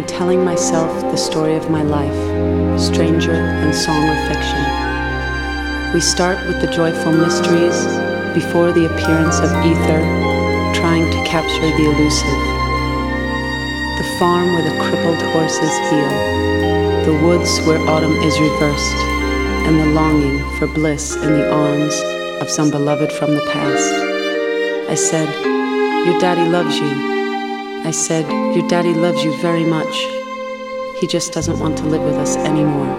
am telling myself the story of my life, stranger than song or fiction. We start with the joyful mysteries before the appearance of ether, trying to capture the elusive. The farm where the crippled horses heal, the woods where autumn is reversed, and the longing for bliss in the arms of some beloved from the past. I said, "Your daddy loves you." I said, "Your daddy loves you very much. He just doesn't want to live with us anymore."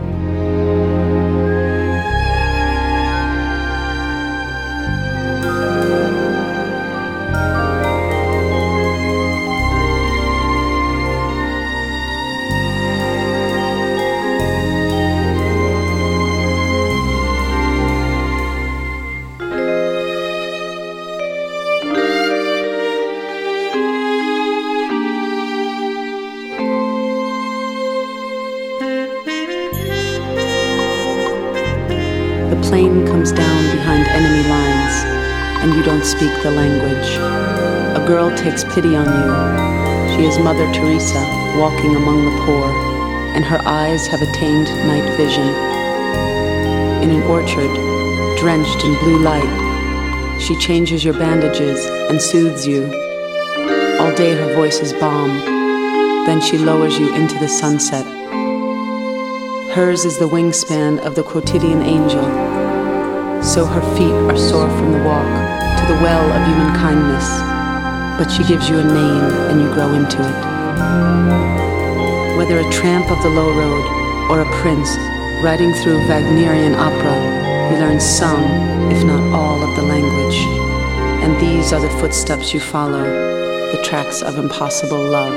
The plane comes down behind enemy lines, and you don't speak the language. A girl takes pity on you. She is Mother Teresa, walking among the poor, and her eyes have attained night vision. In an orchard, drenched in blue light, she changes your bandages and soothes you. All day her voice is balm, then she lowers you into the sunset. Hers is the wingspan of the quotidian angel, so her feet are sore from the walk to the well of human kindness, but she gives you a name and you grow into it. Whether a tramp of the low road or a prince riding through Wagnerian opera, you learn some, if not all, of the language, and these are the footsteps you follow, the tracks of impossible love.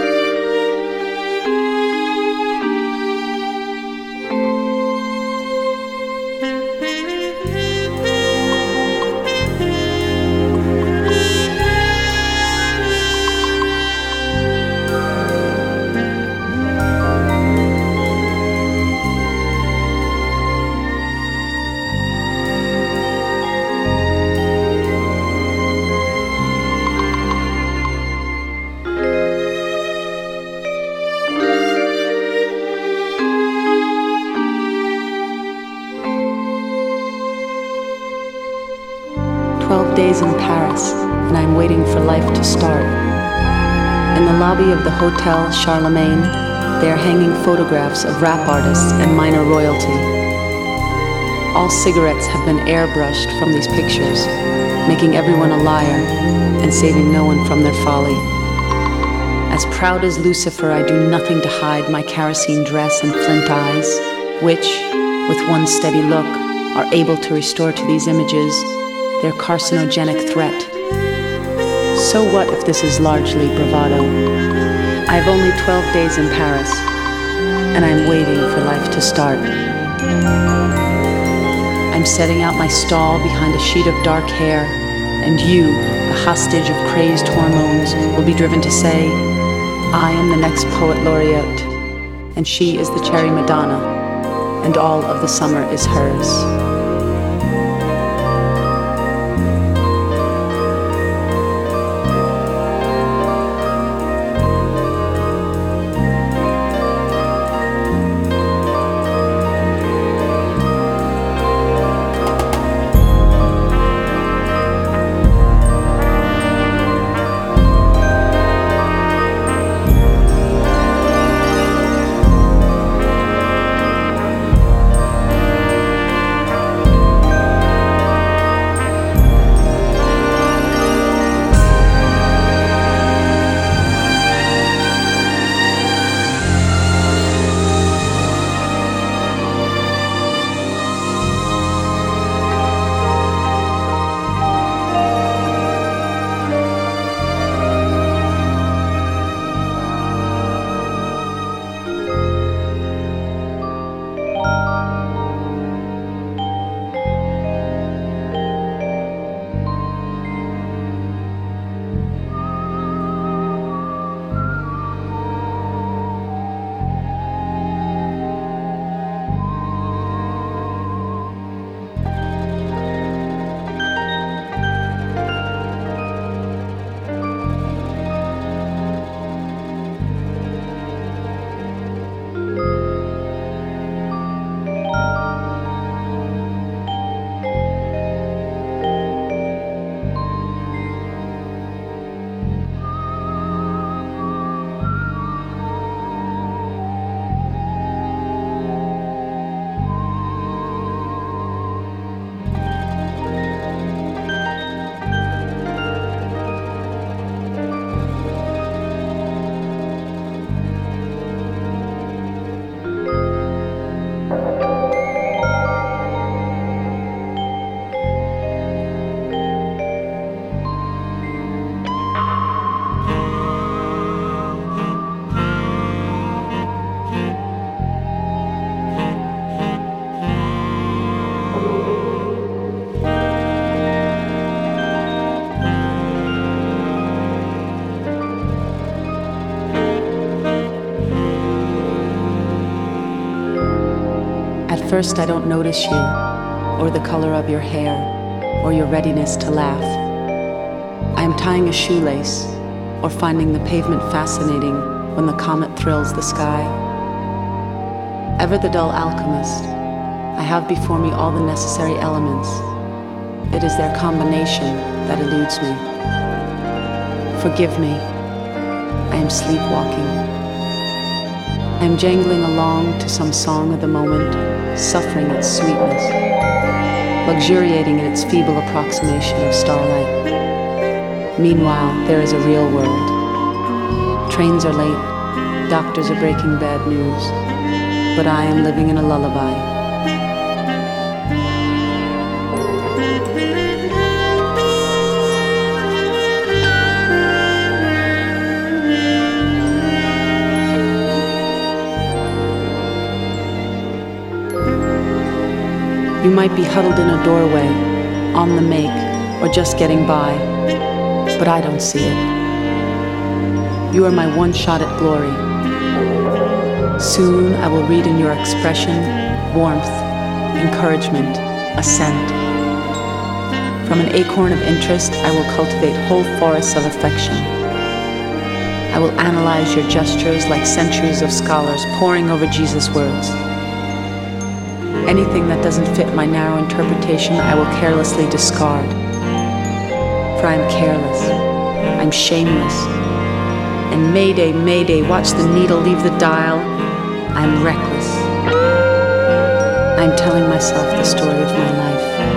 12 days in Paris, and I'm waiting for life to start. In the lobby of the Hotel Charlemagne, they are hanging photographs of rap artists and minor royalty. All cigarettes have been airbrushed from these pictures, making everyone a liar and saving no one from their folly. As proud as Lucifer, I do nothing to hide my kerosene dress and flint eyes, which, with one steady look, are able to restore to these images their carcinogenic threat. So what if this is largely bravado? I have only 12 days in Paris, and I'm waiting for life to start. I'm setting out my stall behind a sheet of dark hair, and you, the hostage of crazed hormones, will be driven to say, I am the next poet laureate, and she is the cherry Madonna, and all of the summer is hers. first I don't notice you, or the color of your hair, or your readiness to laugh. I am tying a shoelace, or finding the pavement fascinating when the comet thrills the sky. Ever the dull alchemist, I have before me all the necessary elements. It is their combination that eludes me. Forgive me, I am sleepwalking. I am jangling along to some song of the moment, suffering its sweetness, luxuriating in its feeble approximation of starlight. Meanwhile, there is a real world. Trains are late, doctors are breaking bad news, but I am living in a lullaby. You might be huddled in a doorway, on the make, or just getting by, but I don't see it. You are my one shot at glory. Soon I will read in your expression warmth, encouragement, assent. From an acorn of interest, I will cultivate whole forests of affection. I will analyze your gestures like centuries of scholars poring over Jesus' words. Anything that doesn't fit my narrow interpretation, I will carelessly discard. For I am careless, I'm shameless. And Mayday, Mayday, watch the needle leave the dial. I'm reckless. I'm telling myself the story of my life.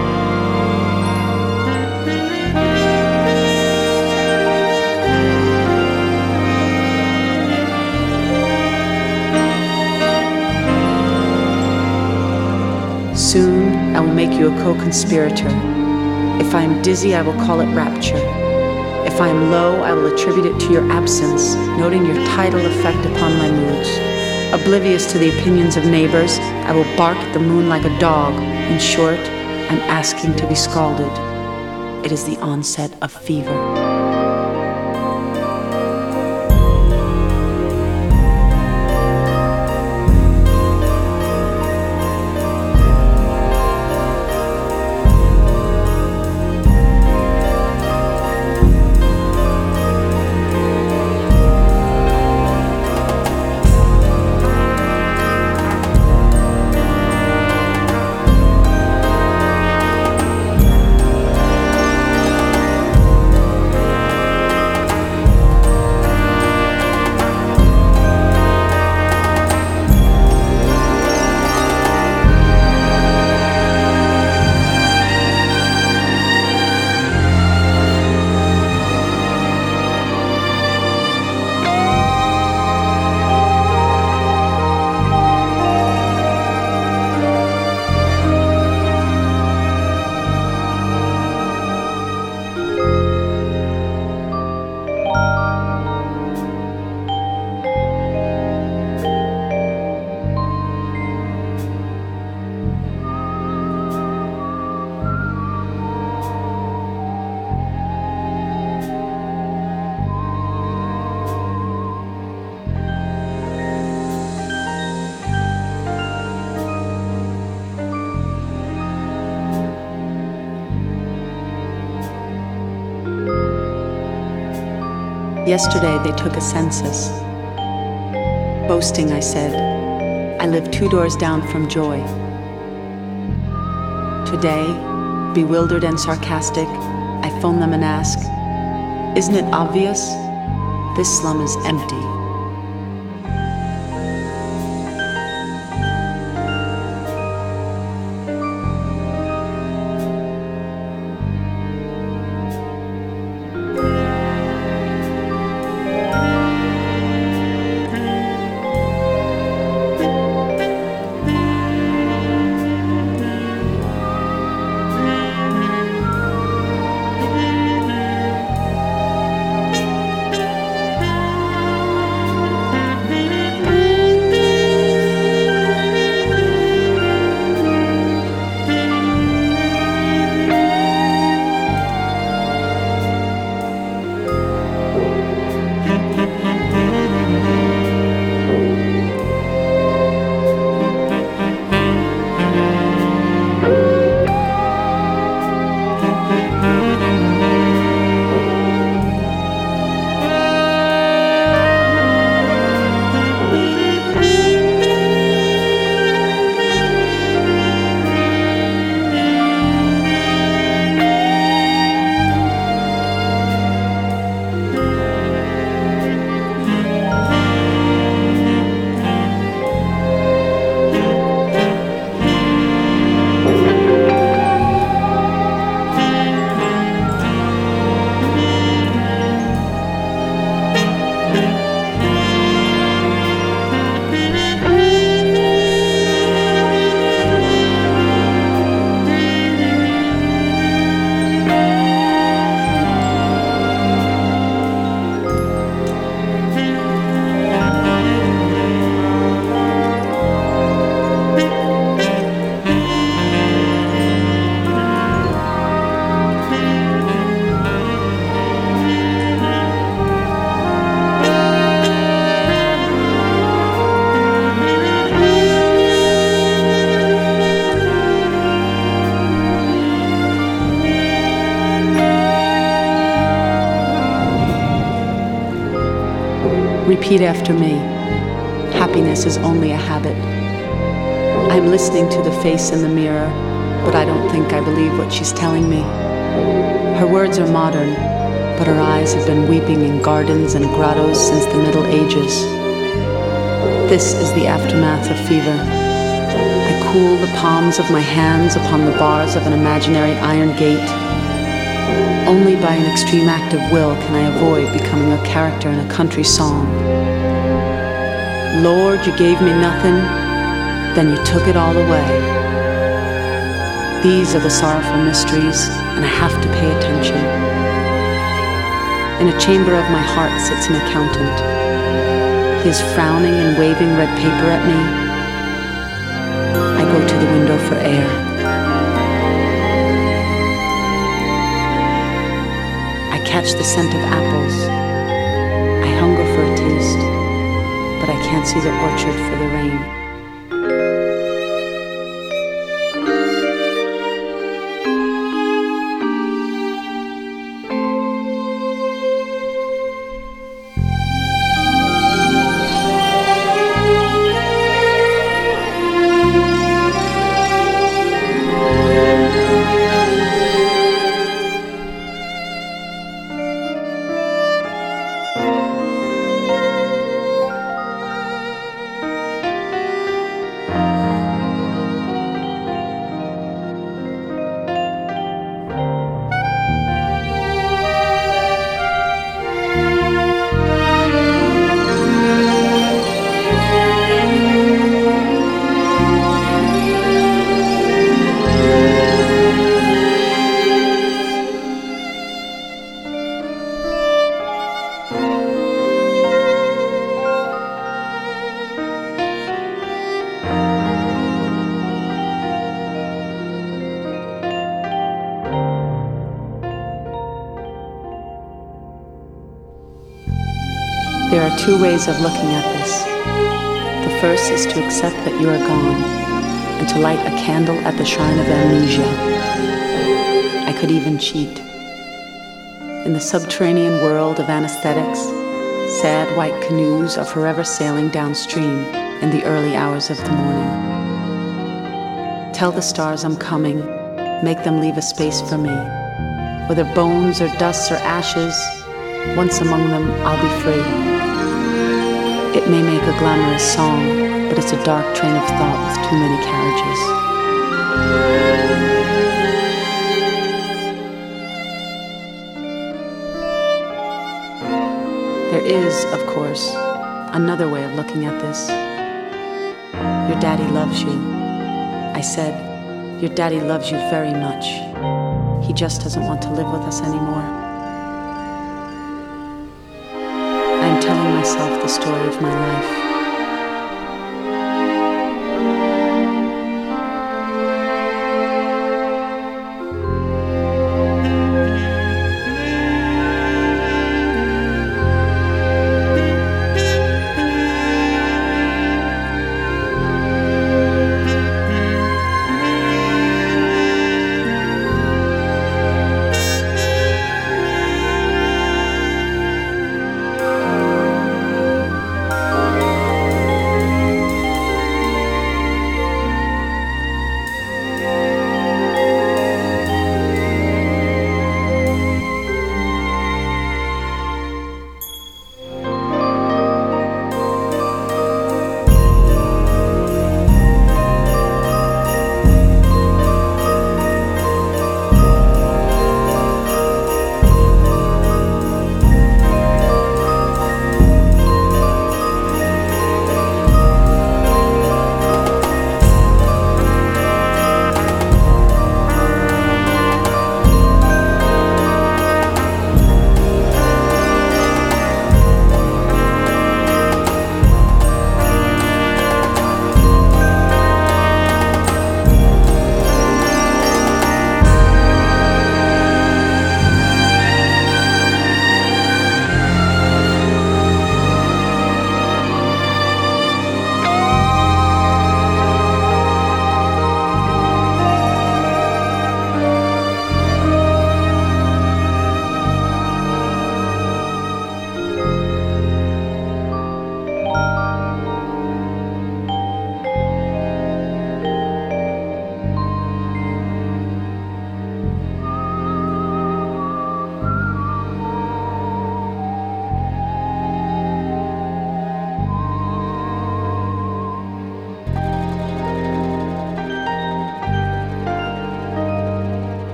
Soon, I will make you a co-conspirator. If I am dizzy, I will call it rapture. If I am low, I will attribute it to your absence, noting your tidal effect upon my moods. Oblivious to the opinions of neighbors, I will bark at the moon like a dog. In short, I'm asking to be scalded. It is the onset of fever. Yesterday they took a census. Boasting, I said, I live 2 doors down from joy. Today, bewildered and sarcastic, I phone them and ask, isn't it obvious? This slum is empty. Repeat after me. Happiness is only a habit. I'm listening to the face in the mirror, but I don't think I believe what she's telling me. Her words are modern, but her eyes have been weeping in gardens and grottos since the Middle Ages. This is the aftermath of fever. I cool the palms of my hands upon the bars of an imaginary iron gate. Only by an extreme act of will can I avoid becoming a character in a country song. Lord, you gave me nothing, then you took it all away. These are the sorrowful mysteries, and I have to pay attention. In a chamber of my heart sits an accountant. He is frowning and waving red paper at me. I go to the window for air. I catch the scent of apples. I hunger for a taste, but I can't see the orchard for the rain. There are two ways of looking at this. The first is to accept that you are gone, and to light a candle at the shrine of amnesia. I could even cheat. In the subterranean world of anesthetics, sad white canoes are forever sailing downstream in the early hours of the morning. Tell the stars I'm coming, make them leave a space for me. Whether bones or dust or ashes, once among them I'll be free. It may make a glamorous song, but it's a dark train of thought with too many carriages. There is, of course, another way of looking at this. Your daddy loves you. I said, your daddy loves you very much. He just doesn't want to live with us anymore. I'm telling myself the story of my life.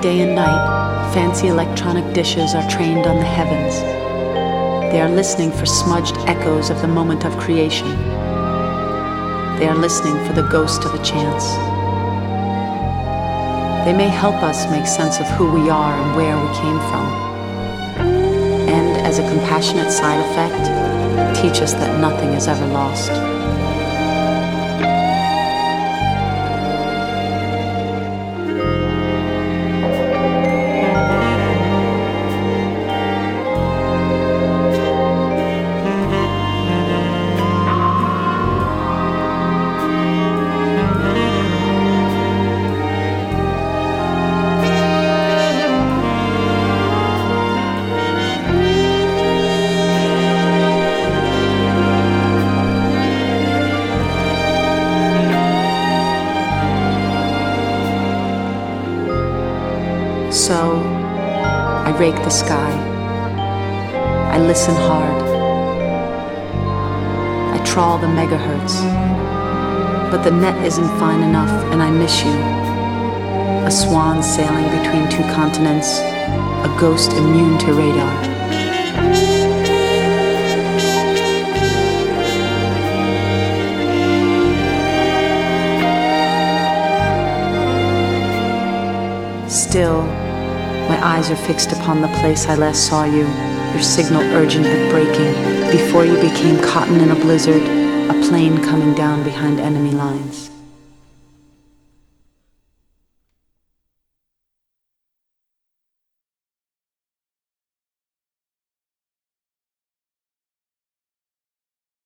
Day and night, fancy electronic dishes are trained on the heavens. They are listening for smudged echoes of the moment of creation. They are listening for the ghost of a chance. They may help us make sense of who we are and where we came from. And as a compassionate side effect, teach us that nothing is ever lost. So, I rake the sky. I listen hard. I trawl the megahertz. But the net isn't fine enough, and I miss you. A swan sailing between two continents, a ghost immune to radar. Still, my eyes are fixed upon the place I last saw you, your signal urgent but breaking, before you became cotton in a blizzard, a plane coming down behind enemy lines.